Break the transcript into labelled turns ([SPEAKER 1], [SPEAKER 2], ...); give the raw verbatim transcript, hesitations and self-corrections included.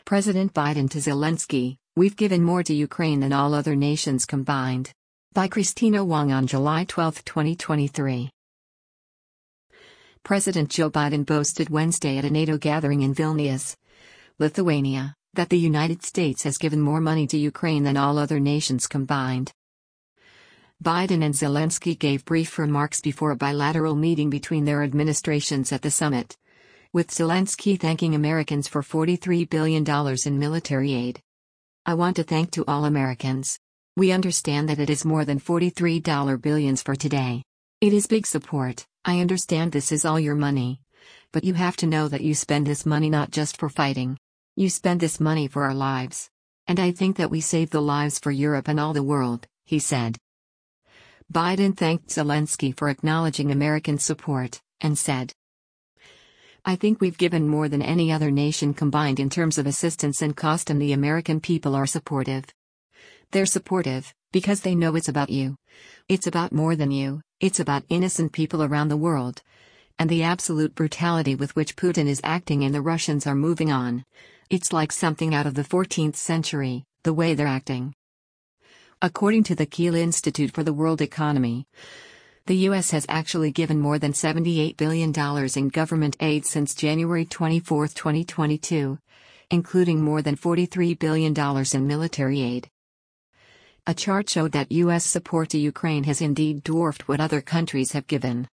[SPEAKER 1] President Biden to Zelensky, "We've given more to Ukraine than all other nations combined." By Christina Wong on July twelfth, twenty twenty-three. President Joe Biden boasted Wednesday at a NATO gathering in Vilnius, Lithuania, that the United States has given more money to Ukraine than all other nations combined. Biden and Zelensky gave brief remarks before a bilateral meeting between their administrations at the summit, with Zelensky thanking Americans for forty-three billion dollars in military aid. "I want to thank to all Americans. We understand that it is more than forty-three billion for today. It is big support. I understand this is all your money. But you have to know that you spend this money not just for fighting. You spend this money for our lives. And I think that we save the lives for Europe and all the world," he said. Biden thanked Zelensky for acknowledging American support, and said, "I think we've given more than any other nation combined in terms of assistance and cost, and the American people are supportive. They're supportive, because they know it's about you. It's about more than you, it's about innocent people around the world. And the absolute brutality with which Putin is acting and the Russians are moving on. It's like something out of the fourteenth century, the way they're acting." According to the Kiel Institute for the World Economy, the U S has actually given more than seventy-eight billion dollars in government aid since January twenty-fourth, twenty twenty-two, including more than forty-three billion dollars in military aid. A chart showed that U S support to Ukraine has indeed dwarfed what other countries have given.